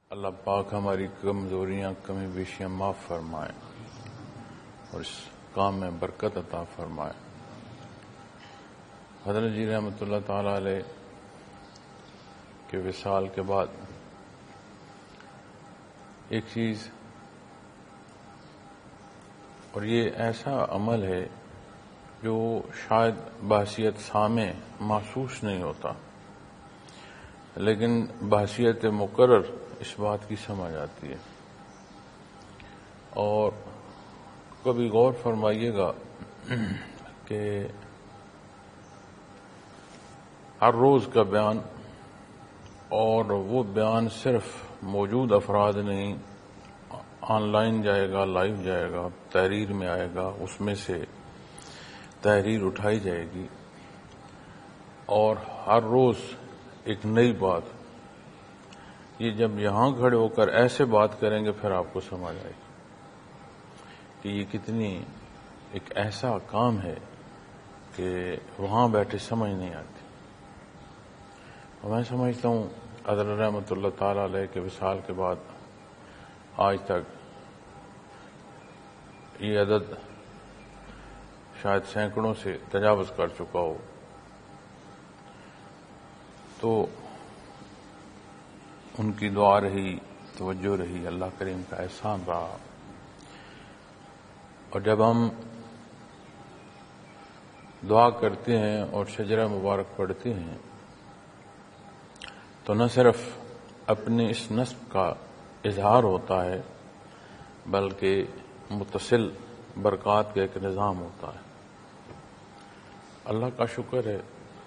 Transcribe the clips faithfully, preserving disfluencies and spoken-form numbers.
اللہ پاک ہماری کمزوریاں کمی بیشیاں معاف فرمائے اور اس کام میں برکت عطا فرمائے۔ حضرت جی رحمۃ اللہ تعالی علیہ کے وصال کے بعد ایک چیز، اور یہ ایسا عمل ہے جو شاید بحیثیت سامع محسوس نہیں ہوتا، لیکن بحیثیت مقرر اس بات کی سمجھ آتی ہے۔ اور کبھی غور فرمائیے گا کہ ہر روز کا بیان، اور وہ بیان صرف موجود افراد نہیں، آن لائن جائے گا، لائیو جائے گا، تحریر میں آئے گا، اس میں سے تحریر اٹھائی جائے گی، اور ہر روز ایک نئی بات۔ یہ جب یہاں کھڑے ہو کر ایسے بات کریں گے پھر آپ کو سمجھ آئے گی کہ یہ کتنی ایک ایسا کام ہے کہ وہاں بیٹھے سمجھ نہیں آتی۔ اور میں سمجھتا ہوں حضرت رحمۃ اللہ تعالی علیہ کے وصال کے بعد آج تک یہ عدد شاید سینکڑوں سے تجاوز کر چکا ہو، تو ان کی دعا رہی، توجہ رہی، اللہ کریم کا احسان رہا۔ اور جب ہم دعا کرتے ہیں اور شجرہ مبارک پڑھتے ہیں تو نہ صرف اپنے اس نصب کا اظہار ہوتا ہے بلکہ متصل برکات کا ایک نظام ہوتا ہے۔ اللہ کا شکر ہے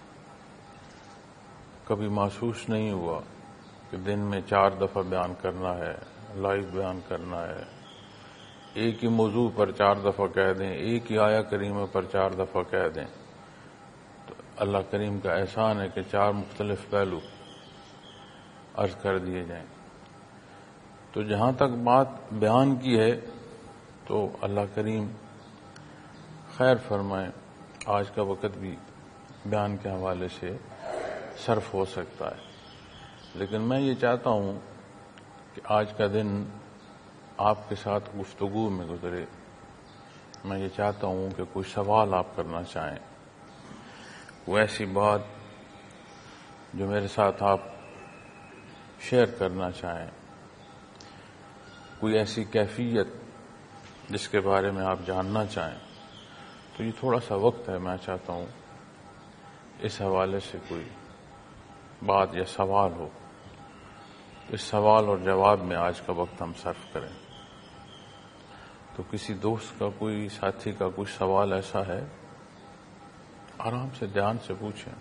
کبھی محسوس نہیں ہوا کہ دن میں چار دفعہ بیان کرنا ہے، لائیو بیان کرنا ہے، ایک ہی موضوع پر چار دفعہ کہہ دیں، ایک ہی آیہ کریمہ پر چار دفعہ کہہ دیں۔ تو اللہ کریم کا احسان ہے کہ چار مختلف پہلو عرض کر دیے جائیں۔ تو جہاں تک بات بیان کی ہے تو اللہ کریم خیر فرمائے، آج کا وقت بھی بیان کے حوالے سے صرف ہو سکتا ہے، لیکن میں یہ چاہتا ہوں کہ آج کا دن آپ کے ساتھ گفتگو میں گزرے۔ میں یہ چاہتا ہوں کہ کوئی سوال آپ کرنا چاہیں، کوئی ایسی بات جو میرے ساتھ آپ شیئر کرنا چاہیں، کوئی ایسی کیفیت جس کے بارے میں آپ جاننا چاہیں، تو یہ تھوڑا سا وقت ہے، میں چاہتا ہوں اس حوالے سے کوئی بات یا سوال ہو، اس سوال اور جواب میں آج کا وقت ہم صرف کریں۔ تو کسی دوست کا، کوئی ساتھی کا کوئی سوال ایسا ہے، آرام سے دھیان سے پوچھیں۔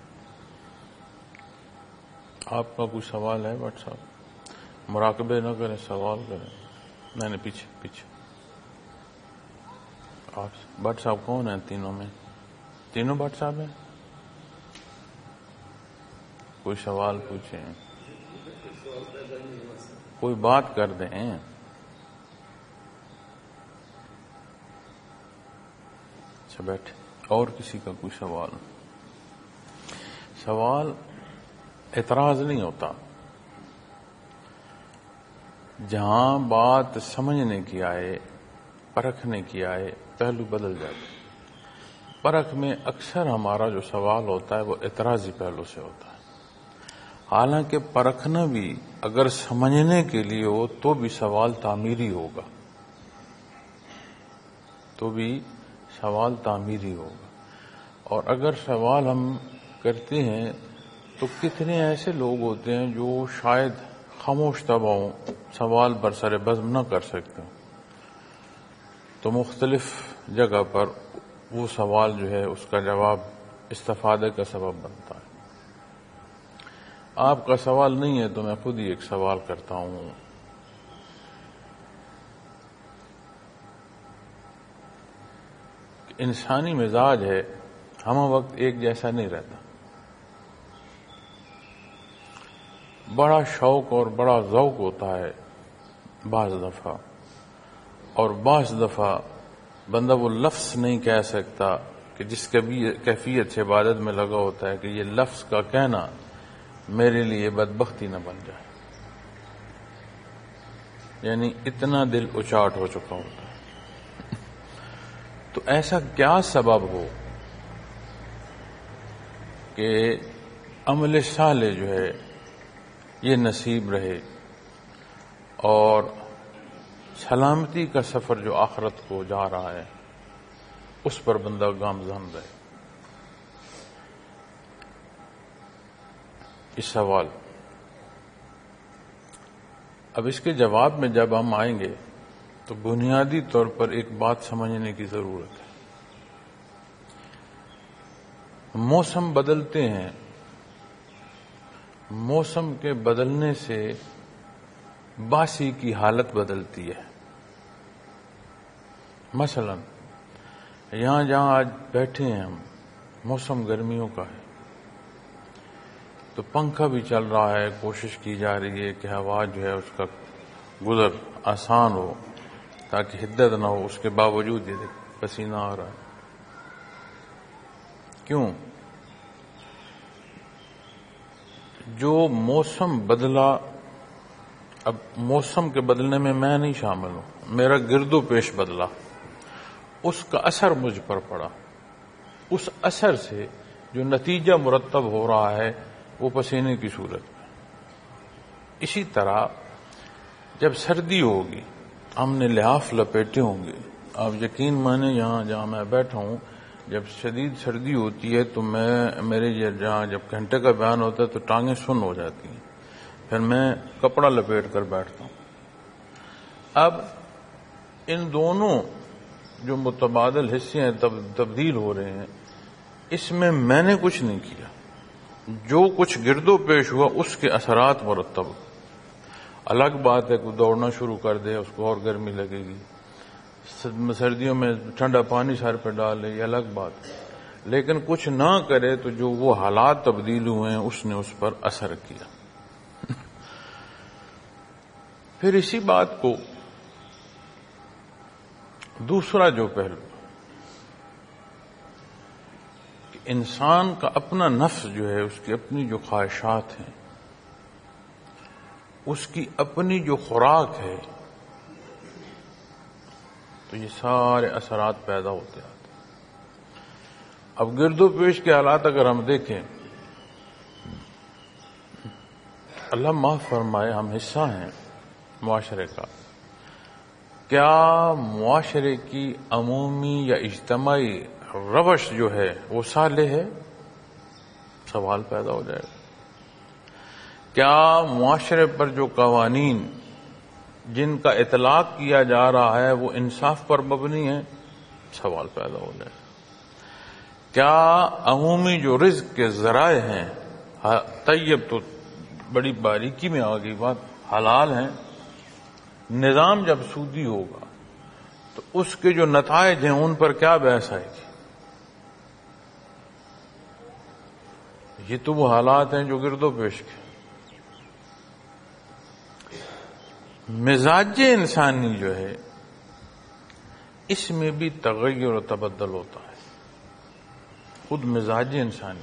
آپ کا کوئی سوال ہے بٹ صاحب؟ مراقبے نہ کریں، سوال کریں۔ میں نے پیچھے پیچھے آپ بٹ صاحب کون ہیں تینوں میں؟ تینوں بٹ صاحب ہیں؟ کوئی سوال پوچھیں، کوئی بات کر دیں۔ اچھا بیٹھے، اور کسی کا کوئی سوال؟ سوال اعتراض نہیں ہوتا، جہاں بات سمجھنے کی آئے، پرکھنے کی آئے، پہلو بدل جاتے۔ پرکھ میں اکثر ہمارا جو سوال ہوتا ہے وہ اعتراضی پہلو سے ہوتا ہے، حالانکہ پرکھنا بھی اگر سمجھنے کے لیے ہو تو بھی سوال تعمیری ہوگا، تو بھی سوال تعمیری ہوگا۔ اور اگر سوال ہم کرتے ہیں تو کتنے ایسے لوگ ہوتے ہیں جو شاید خاموش طبع ہوں، سوال برسر بزم نہ کر سکتے، تو مختلف جگہ پر وہ سوال جو ہے اس کا جواب استفادے کا سبب بنتا ہے۔ آپ کا سوال نہیں ہے تو میں خود ہی ایک سوال کرتا ہوں۔ انسانی مزاج ہے، ہم وقت ایک جیسا نہیں رہتا۔ بڑا شوق اور بڑا ذوق ہوتا ہے بعض دفعہ، اور بعض دفعہ بندہ وہ لفظ نہیں کہہ سکتا کہ جس کیفیت سے عبادت میں لگا ہوتا ہے کہ یہ لفظ کا کہنا میرے لیے بدبختی نہ بن جائے۔ یعنی اتنا دل اچاٹ ہو چکا ہوتا ہے۔ تو ایسا کیا سبب ہو کہ عمل صالح جو ہے یہ نصیب رہے اور سلامتی کا سفر جو آخرت کو جا رہا ہے اس پر بندہ گامزن رہے؟ اس سوال اب اس کے جواب میں جب ہم آئیں گے تو بنیادی طور پر ایک بات سمجھنے کی ضرورت ہے۔ موسم بدلتے ہیں، موسم کے بدلنے سے باسی کی حالت بدلتی ہے۔ مثلا یہاں جہاں آج بیٹھے ہیں ہم، موسم گرمیوں کا ہے تو پنکھا بھی چل رہا ہے، کوشش کی جا رہی ہے کہ ہوا جو ہے اس کا گزر آسان ہو تاکہ حدت نہ ہو، اس کے باوجود یہ دیکھ پسینہ آ رہا ہے۔ کیوں؟ جو موسم بدلا، اب موسم کے بدلنے میں میں نہیں شامل ہوں، میرا گرد و پیش بدلا، اس کا اثر مجھ پر پڑا، اس اثر سے جو نتیجہ مرتب ہو رہا ہے وہ پسینے کی صورت میں۔ اسی طرح جب سردی ہوگی، ہم نے لحاف لپیٹے ہوں گے، آپ یقین مانیں یہاں جہاں میں بیٹھا ہوں جب شدید سردی ہوتی ہے تو میں میرے جہاں جب گھنٹے کا بیان ہوتا ہے تو ٹانگیں سن ہو جاتی ہیں، پھر میں کپڑا لپیٹ کر بیٹھتا ہوں۔ اب ان دونوں جو متبادل حصے ہیں تبدیل ہو رہے ہیں، اس میں میں نے کچھ نہیں کیا، جو کچھ گرد و پیش ہوا اس کے اثرات مرتب ہو۔ الگ بات ہے کہ دوڑنا شروع کر دے، اس کو اور گرمی لگے گی، سردیوں میں ٹھنڈا پانی سر پہ ڈال لے، یہ الگ بات ہے، لیکن کچھ نہ کرے تو جو وہ حالات تبدیل ہوئے ہیں اس نے اس پر اثر کیا۔ پھر اسی بات کو دوسرا جو پہلو، کہ انسان کا اپنا نفس جو ہے، اس کی اپنی جو خواہشات ہیں، اس کی اپنی جو خوراک ہے، تو یہ سارے اثرات پیدا ہوتے آتے ہیں۔ اب گرد و پیش کے حالات اگر ہم دیکھیں، اللہ معاف فرمائے ہم حصہ ہیں معاشرے کا، کیا معاشرے کی عمومی یا اجتماعی روش جو ہے وہ صالح ہے؟ سوال پیدا ہو جائے گا۔ کیا معاشرے پر جو قوانین جن کا اطلاق کیا جا رہا ہے وہ انصاف پر مبنی ہے؟ سوال پیدا ہو جائے گا۔ کیا عمومی جو رزق کے ذرائع ہیں، طیب تو بڑی باریکی میں آ گئی بات، حلال ہیں، نظام جب سودی ہوگا تو اس کے جو نتائج ہیں ان پر کیا بحث آئے گی؟ یہ تو وہ حالات ہیں جو گرد و پیش کے۔ مزاج انسانی جو ہے اس میں بھی تغیر و تبدل ہوتا ہے۔ خود مزاج انسانی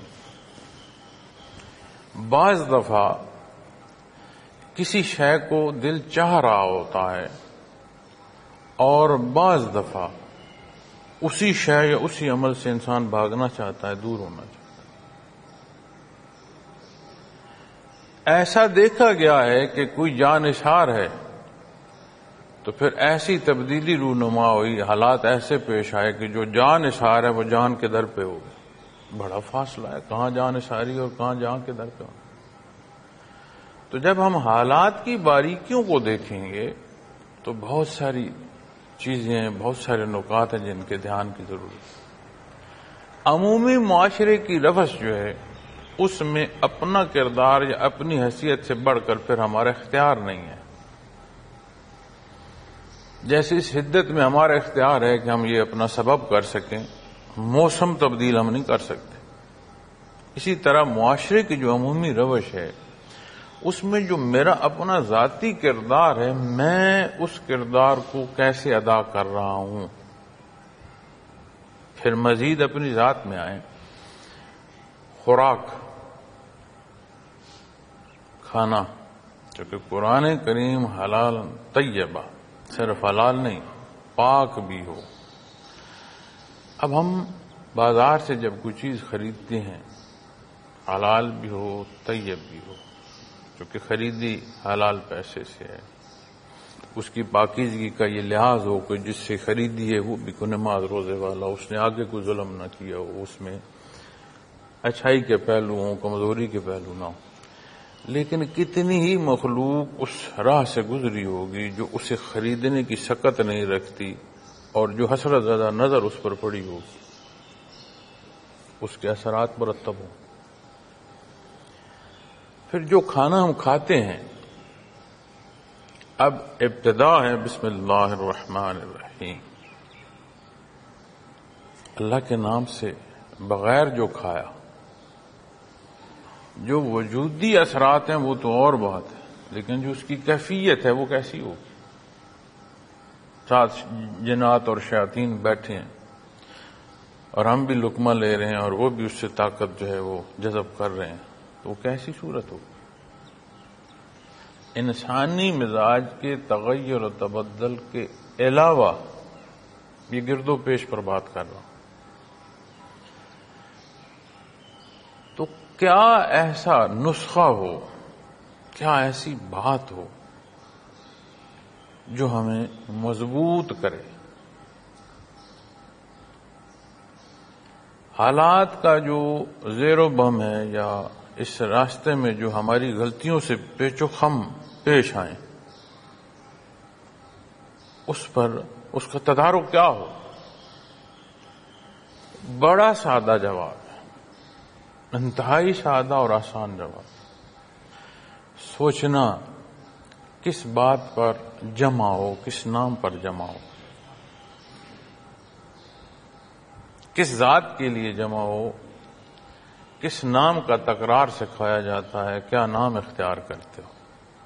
بعض دفعہ کسی شے کو دل چاہ رہا ہوتا ہے اور بعض دفعہ اسی شے یا اسی عمل سے انسان بھاگنا چاہتا ہے، دور ہونا چاہتا ہے۔ ایسا دیکھا گیا ہے کہ کوئی جانشار ہے تو پھر ایسی تبدیلی رونما ہوئی، حالات ایسے پیش آئے کہ جو جان نثار ہے وہ جان کے در پہ ہو گئے۔ بڑا فاصلہ ہے، کہاں جان نثاری اور کہاں جان کے در پہ ہو۔ تو جب ہم حالات کی باریکیوں کو دیکھیں گے تو بہت ساری چیزیں، بہت سارے نکات ہیں جن کے دھیان کی ضرورت ہے۔ عمومی معاشرے کی روش جو ہے اس میں اپنا کردار یا اپنی حیثیت سے بڑھ کر پھر ہمارا اختیار نہیں ہے۔ جیسے اس حدت میں ہمارا اختیار ہے کہ ہم یہ اپنا سبب کر سکیں، موسم تبدیل ہم نہیں کر سکتے، اسی طرح معاشرے کی جو عمومی روش ہے اس میں جو میرا اپنا ذاتی کردار ہے، میں اس کردار کو کیسے ادا کر رہا ہوں۔ پھر مزید اپنی ذات میں آئیں، خوراک، کھانا، کیونکہ قرآن کریم حلال طیبہ، صرف حلال نہیں پاک بھی ہو۔ اب ہم بازار سے جب کوئی چیز خریدتے ہیں حلال بھی ہو طیب بھی ہو، کیونکہ خریدی حلال پیسے سے ہے، اس کی پاکیزگی کا یہ لحاظ ہو کہ جس سے خریدی ہے وہ بھی کوئی نماز روزے والا، اس نے آگے کوئی ظلم نہ کیا ہو، اس میں اچھائی کے پہلو ہوں کمزوری کے پہلو نہ ہوں۔ لیکن کتنی ہی مخلوق اس راہ سے گزری ہوگی جو اسے خریدنے کی سکت نہیں رکھتی اور جو حسرت زدہ نظر اس پر پڑی ہوگی، اس کے اثرات مرتب ہوں۔ پھر جو کھانا ہم کھاتے ہیں، اب ابتدا ہے بسم اللہ الرحمن الرحیم، اللہ کے نام سے بغیر جو کھایا، جو وجودی اثرات ہیں وہ تو اور بات ہے، لیکن جو اس کی کیفیت ہے وہ کیسی ہوگی؟ ساتھ جنات اور شیاطین بیٹھے ہیں اور ہم بھی لقمہ لے رہے ہیں اور وہ بھی اس سے طاقت جو ہے وہ جذب کر رہے ہیں، تو وہ کیسی صورت ہوگی؟ انسانی مزاج کے تغیر و تبدل کے علاوہ یہ گرد و پیش پر بات کر رہا ہوں۔ تو کیا ایسا نسخہ ہو، کیا ایسی بات ہو جو ہمیں مضبوط کرے؟ حالات کا جو زیر و بم ہے یا اس راستے میں جو ہماری غلطیوں سے پیچ و خم پیش آئیں، اس پر اس کا تدارک کیا ہو؟ بڑا سادہ جواب ہے، انتہائی سادہ اور آسان جواب۔ سوچنا کس بات پر جمع ہو، کس نام پر جمع ہو، کس ذات کے لیے جمع ہو، کس نام کا تکرار سکھایا جاتا ہے، کیا نام اختیار کرتے ہو؟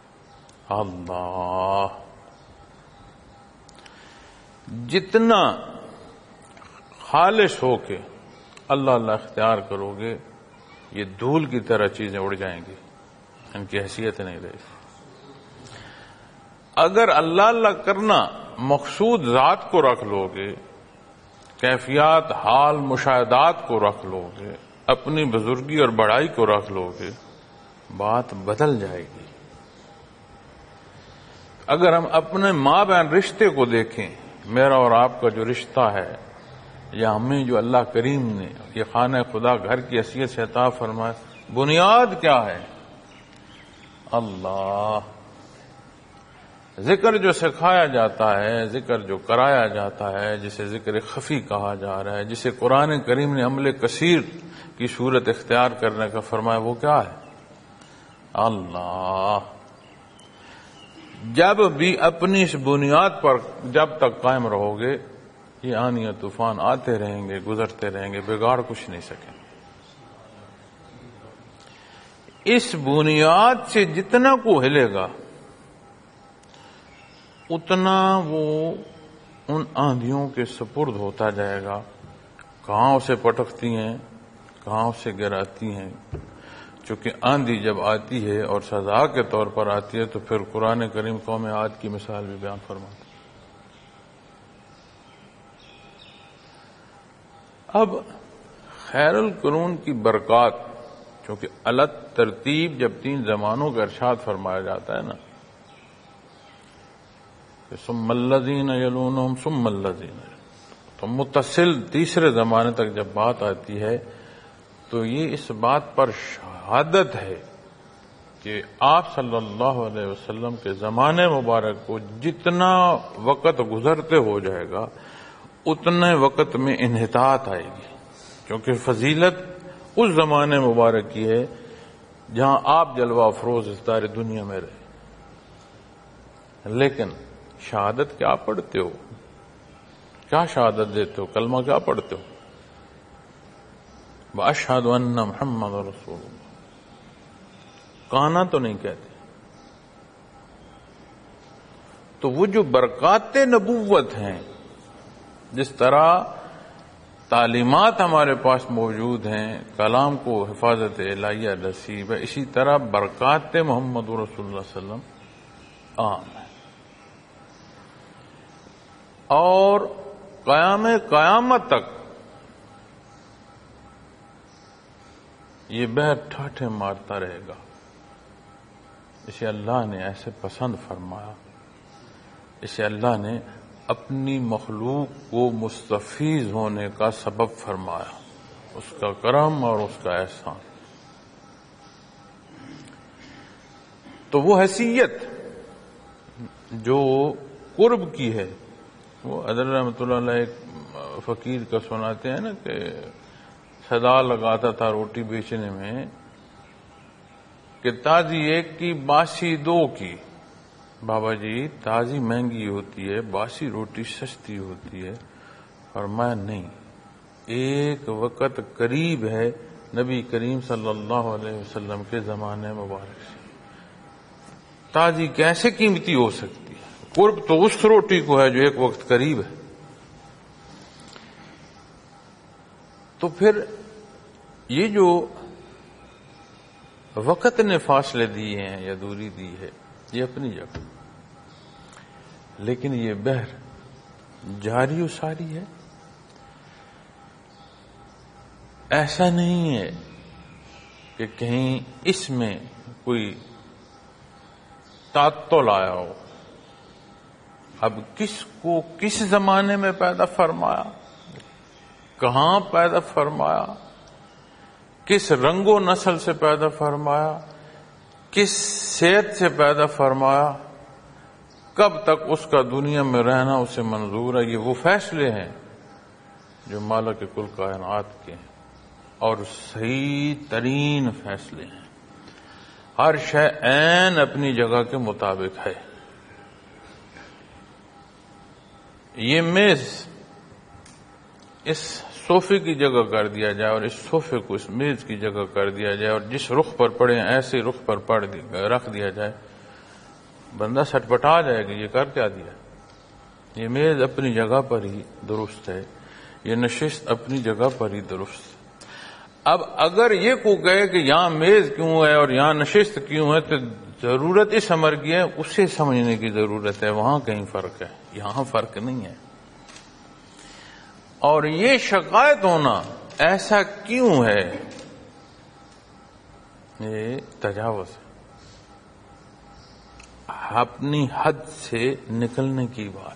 اللہ۔ جتنا خالص ہو کے اللہ اللہ اختیار کرو گے، یہ دھول کی طرح چیزیں اڑ جائیں گی، ان کی حیثیت نہیں رہے گی۔ اگر اللہ اللہ کرنا مقصود ذات کو رکھ لو گے، کیفیات حال مشاہدات کو رکھ لو گے، اپنی بزرگی اور بڑائی کو رکھ لو گے، بات بدل جائے گی۔ اگر ہم اپنے ماں بہن رشتے کو دیکھیں، میرا اور آپ کا جو رشتہ ہے، یا ہمیں جو اللہ کریم نے یہ خانہ خدا گھر کی حیثیت سے عطا فرمائے، بنیاد کیا ہے؟ اللہ۔ ذکر جو سکھایا جاتا ہے، ذکر جو کرایا جاتا ہے، جسے ذکر خفی کہا جا رہا ہے، جسے قرآن کریم نے عمل کثیر کی صورت اختیار کرنے کا فرمایا، وہ کیا ہے؟ اللہ۔ جب بھی اپنی اس بنیاد پر جب تک قائم رہو گے، یہ آندھی طوفان آتے رہیں گے، گزرتے رہیں گے، بگاڑ کچھ نہیں سکیں۔ اس بنیاد سے جتنا کو ہلے گا، اتنا وہ ان آندھیوں کے سپرد ہوتا جائے گا، کہاں اسے پٹکتی ہیں، کہاں اسے گراتی ہیں۔ چونکہ آندھی جب آتی ہے اور سزا کے طور پر آتی ہے، تو پھر قرآن کریم قوم عاد کی مثال بھی بیان فرماتا ہے۔ اب خیر القرون کی برکات، چونکہ الگ ترتیب جب تین زمانوں کا ارشاد فرمایا جاتا ہے نا، ثم الذین یلونہم ثم الذین، تو متصل تیسرے زمانے تک جب بات آتی ہے تو یہ اس بات پر شہادت ہے کہ آپ صلی اللہ علیہ وسلم کے زمانے مبارک کو جتنا وقت گزرتے ہو جائے گا، اتنے وقت میں انحطاط آئے گی، کیونکہ فضیلت اس زمانے مبارک کی ہے جہاں آپ جلوہ افروز ستارے دنیا میں رہے۔ لیکن شہادت کیا پڑھتے ہو؟ کیا شہادت دیتے ہو؟ کلمہ کیا پڑھتے ہو؟ وَأَشْهَدُ أَنَّ مُحَمَّدَ رَسُولُ اللَّهِ، کہنا تو نہیں کہتے۔ تو وہ جو برکات نبوت ہیں، جس طرح تعلیمات ہمارے پاس موجود ہیں، کلام کو حفاظت الہیہ نصیب ہے، اسی طرح برکات محمد رسول اللہ صلی اللہ علیہ وسلم عام ہے، اور قیام قیامت تک یہ بحر ٹھاٹھے مارتا رہے گا۔ اسے اللہ نے ایسے پسند فرمایا، اسے اللہ نے اپنی مخلوق کو مستفیض ہونے کا سبب فرمایا، اس کا کرم اور اس کا احسان۔ تو وہ حیثیت جو قرب کی ہے، وہ حضرت رحمۃ اللہ علیہ ایک فقیر کا سناتے ہیں نا کہ صدا لگاتا تھا روٹی بیچنے میں کہ تازی ایک کی باسی دو کی۔ بابا جی تازی مہنگی ہوتی ہے، باسی روٹی سستی ہوتی ہے، اور میں نہیں، ایک وقت قریب ہے نبی کریم صلی اللہ علیہ وسلم کے زمانے مبارک سے، تازی کیسے قیمتی ہو سکتی ہے؟ قرب تو اس روٹی کو ہے جو ایک وقت قریب ہے۔ تو پھر یہ جو وقت نے فاصلے دیے ہیں یا دوری دی ہے یہ اپنی جگہ، لیکن یہ بحر جاری و ساری ہے۔ ایسا نہیں ہے کہ کہیں اس میں کوئی تعطل آیا ہو۔ اب کس کو کس زمانے میں پیدا فرمایا، کہاں پیدا فرمایا، کس رنگ و نسل سے پیدا فرمایا، کس صحت سے پیدا فرمایا، کب تک اس کا دنیا میں رہنا اسے منظور ہے، یہ وہ فیصلے ہیں جو مالک کل کائنات کے ہیں، اور صحیح ترین فیصلے ہیں۔ ہر شے عین اپنی جگہ کے مطابق ہے۔ یہ میز اس صوفے کی جگہ کر دیا جائے اور اس صوفے کو اس میز کی جگہ کر دیا جائے، اور جس رخ پر پڑے ایسے رخ پر پڑ رکھ دیا جائے، بندہ سٹ پٹا جائے گا، یہ کر کیا دیا؟ یہ میز اپنی جگہ پر ہی درست ہے، یہ نشست اپنی جگہ پر ہی درست ہے۔ اب اگر یہ کو کہے کہ یہاں میز کیوں ہے اور یہاں نشست کیوں ہے، تو ضرورت اس امر کی ہے، اسے سمجھنے کی ضرورت ہے، وہاں کہیں فرق ہے، یہاں فرق نہیں ہے۔ اور یہ شکایت ہونا ایسا کیوں ہے، یہ تجاوز ہے، اپنی حد سے نکلنے کی بات۔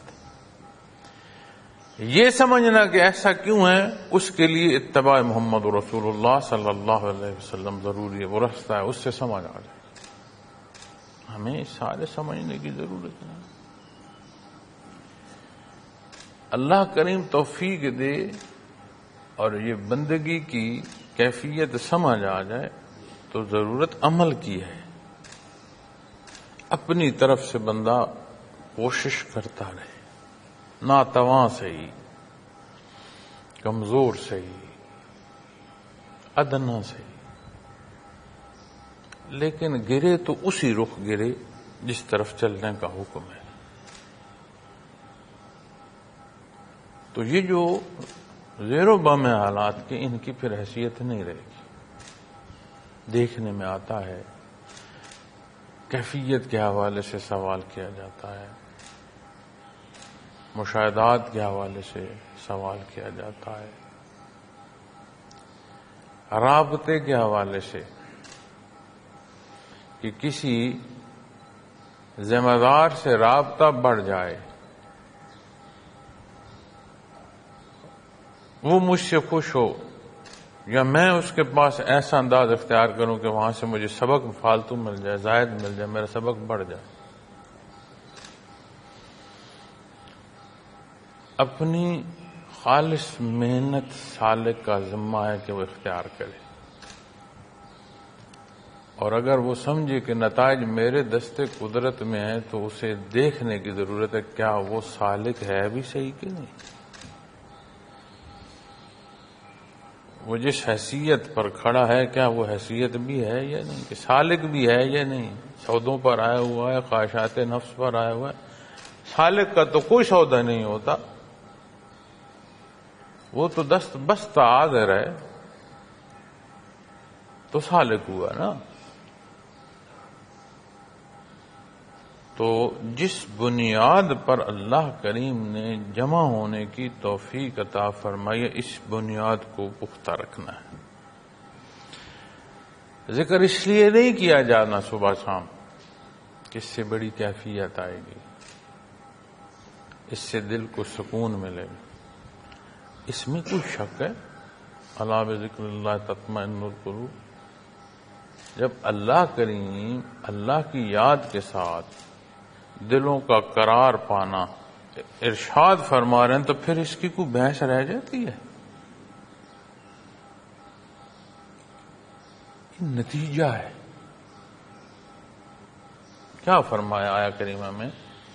یہ سمجھنا کہ ایسا کیوں ہے، اس کے لیے اتباع محمد رسول اللہ صلی اللہ علیہ وسلم ضروری ہے، وہ راستہ ہے، اس سے سمجھ آ جائے۔ ہمیں سارے سمجھنے کی ضرورت نہیں۔ اللہ کریم توفیق دے اور یہ بندگی کی کیفیت سمجھ آ جائے تو ضرورت عمل کی ہے۔ اپنی طرف سے بندہ کوشش کرتا رہے، ناتواں صحیح، کمزور صحیح، ادنا صحیح، لیکن گرے تو اسی رخ گرے جس طرف چلنے کا حکم ہے۔ تو یہ جو زیر و بم حالات کے، ان کی پھر حیثیت نہیں رہے گی۔ دیکھنے میں آتا ہے، کیفیت کے حوالے سے سوال کیا جاتا ہے، مشاہدات کے حوالے سے سوال کیا جاتا ہے، رابطے کے حوالے سے کہ کسی ذمہ دار سے رابطہ بڑھ جائے، وہ مجھ سے خوش ہو، یا میں اس کے پاس ایسا انداز اختیار کروں کہ وہاں سے مجھے سبق فالتو مل جائے، زائد مل جائے، میرا سبق بڑھ جائے۔ اپنی خالص محنت سالک کا ذمہ ہے کہ وہ اختیار کرے، اور اگر وہ سمجھے کہ نتائج میرے دستے قدرت میں ہیں تو اسے دیکھنے کی ضرورت ہے کیا وہ سالک ہے بھی صحیح کہ نہیں، وہ جس حیثیت پر کھڑا ہے کیا وہ حیثیت بھی ہے یا نہیں، کہ سالک بھی ہے یا نہیں۔ سودوں پر آیا ہوا ہے، خواہشات نفس پر آیا ہوا ہے، سالک کا تو کوئی سودا نہیں ہوتا، وہ تو دست بست حاضر ہے تو سالک ہوا نا. تو جس بنیاد پر اللہ کریم نے جمع ہونے کی توفیق عطا فرمائی، اس بنیاد کو پختہ رکھنا ہے. ذکر اس لیے نہیں کیا جانا صبح شام کہ اس سے بڑی کیفیت آئے گی، اس سے دل کو سکون ملے گا. اس میں کوئی شک ہے؟ الا بذکر اللہ تطمئن القلوب. جب اللہ کریم اللہ کی یاد کے ساتھ دلوں کا قرار پانا ارشاد فرما رہے ہیں تو پھر اس کی کوئی بحث رہ جاتی ہے؟ نتیجہ ہے. کیا فرمایا آیا کریمہ میں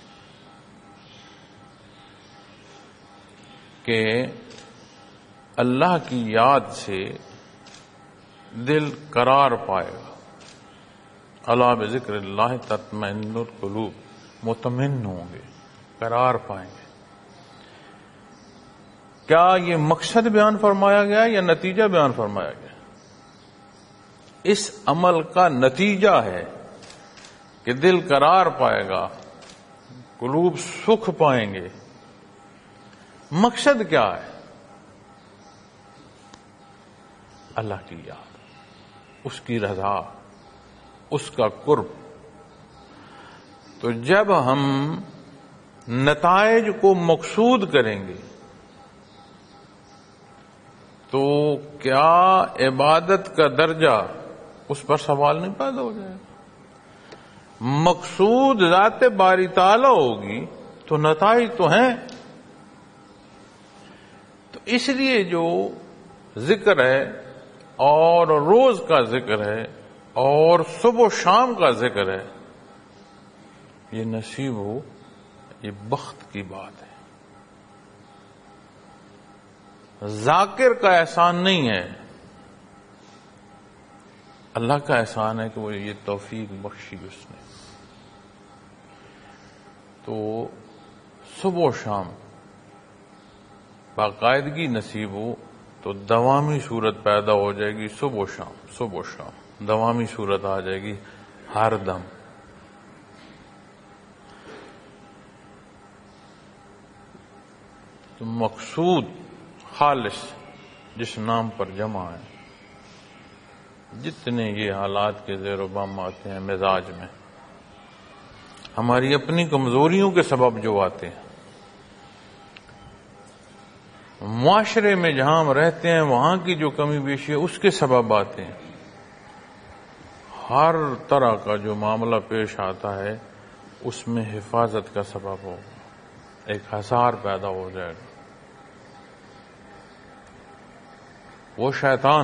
کہ اللہ کی یاد سے دل قرار پائے گا. الا بذکر اللہ تطمئن القلوب. مطمئن ہوں گے، قرار پائیں گے. کیا یہ مقصد بیان فرمایا گیا یا نتیجہ بیان فرمایا گیا؟ اس عمل کا نتیجہ ہے کہ دل قرار پائے گا، قلوب سکھ پائیں گے. مقصد کیا ہے؟ اللہ کی یاد، اس کی رضا، اس کا قرب. تو جب ہم نتائج کو مقصود کریں گے تو کیا عبادت کا درجہ اس پر سوال نہیں پیدا ہو جائے گا؟ مقصود ذات باری تعالی ہوگی تو نتائج تو ہیں. تو اس لیے جو ذکر ہے اور روز کا ذکر ہے اور صبح و شام کا ذکر ہے، یہ نصیب ہو، یہ بخت کی بات ہے. ذاکر کا احسان نہیں ہے، اللہ کا احسان ہے کہ وہ یہ توفیق بخشی اس نے. تو صبح و شام باقاعدگی نصیب ہو تو دوامی صورت پیدا ہو جائے گی. صبح و شام صبح و شام دوامی صورت آ جائے گی ہر دم. تو مقصود خالص جس نام پر جمع ہے، جتنے یہ حالات کے زیر و بم آتے ہیں مزاج میں، ہماری اپنی کمزوریوں کے سبب جو آتے ہیں، معاشرے میں جہاں ہم رہتے ہیں وہاں کی جو کمی بیشی ہے اس کے سبب آتے ہیں. ہر طرح کا جو معاملہ پیش آتا ہے اس میں حفاظت کا سبب ہوگا، ایک حصار پیدا ہو جائے گا. وہ شیطان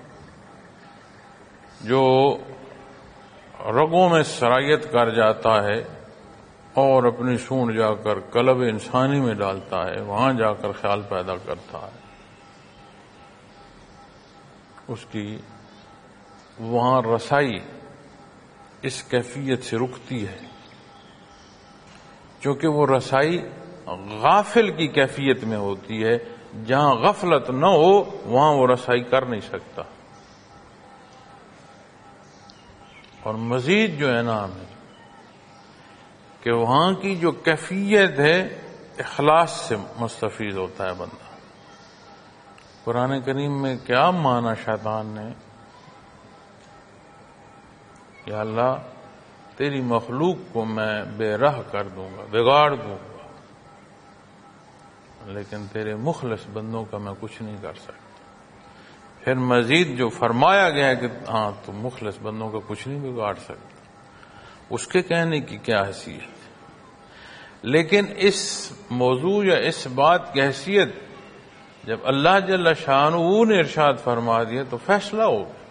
جو رگوں میں سرایت کر جاتا ہے اور اپنی سونڈ جا کر قلب انسانی میں ڈالتا ہے، وہاں جا کر خیال پیدا کرتا ہے، اس کی وہاں رسائی اس کیفیت سے رکتی ہے. چونکہ وہ رسائی غافل کی کیفیت میں ہوتی ہے، جہاں غفلت نہ ہو وہاں وہ رسائی کر نہیں سکتا. اور مزید جو انعام ہے کہ وہاں کی جو کیفیت ہے اخلاص سے مستفید ہوتا ہے بندہ. قرآن کریم میں کیا مانا شیطان نے؟ یا اللہ تیری مخلوق کو میں بے راہ کر دوں گا، بگاڑ دوں گا، لیکن تیرے مخلص بندوں کا میں کچھ نہیں کر سکتا. پھر مزید جو فرمایا گیا ہے کہ ہاں تو مخلص بندوں کا کچھ نہیں بگاڑ سکتا، اس کے کہنے کی کیا حیثیت. لیکن اس موضوع یا اس بات کی حیثیت جب اللہ جل شانہ نے ارشاد فرما دیا تو فیصلہ ہو گیا.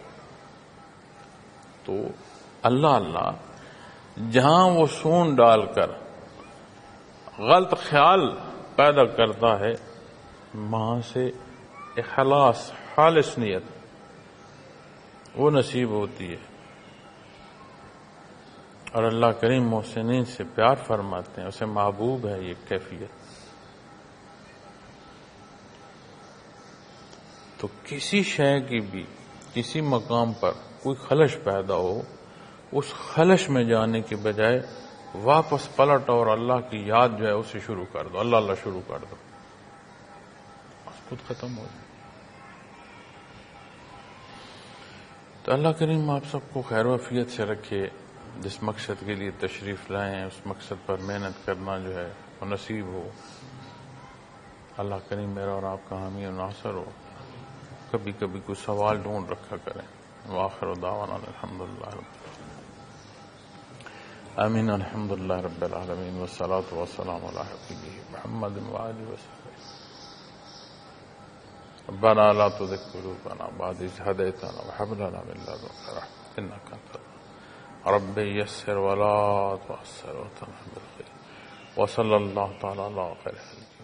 تو اللہ اللہ جہاں وہ سون ڈال کر غلط خیال پیدا کرتا ہے وہاں سے اخلاص خالص نیت وہ نصیب ہوتی ہے. اور اللہ کریم محسنین سے پیار فرماتے ہیں، اسے محبوب ہے یہ کیفیت. تو کسی شے کی بھی کسی مقام پر کوئی خلش پیدا ہو، اس خلش میں جانے کے بجائے واپس پلٹ اور اللہ کی یاد جو ہے اسے شروع کر دو، اللہ اللہ شروع کر دو، بس خود ختم ہو جائے۔ تو اللہ کریم آپ سب کو خیر و عافیت سے رکھے، جس مقصد کے لیے تشریف لائیں اس مقصد پر محنت کرنا جو ہے وہ نصیب ہو۔ اللہ کریم میرا اور آپ کا حامی و ناصر ہو۔ کبھی کبھی کوئی سوال ڈھونڈ رکھا کریں۔ وآخر دعوانا الحمدللہ رب آمین الحمدللہ رب العالمین والصلاة والسلام علی حبیبہ محمد وآلہ وسلم۔ ربنا لا تزغ قلوبنا بعد إذ هديتنا وهب لنا من لدنك رحمة إنك أنت الوهاب رب يسر ولا تعسر وتمم بالخير وصلى الله تعالى على خير خلقه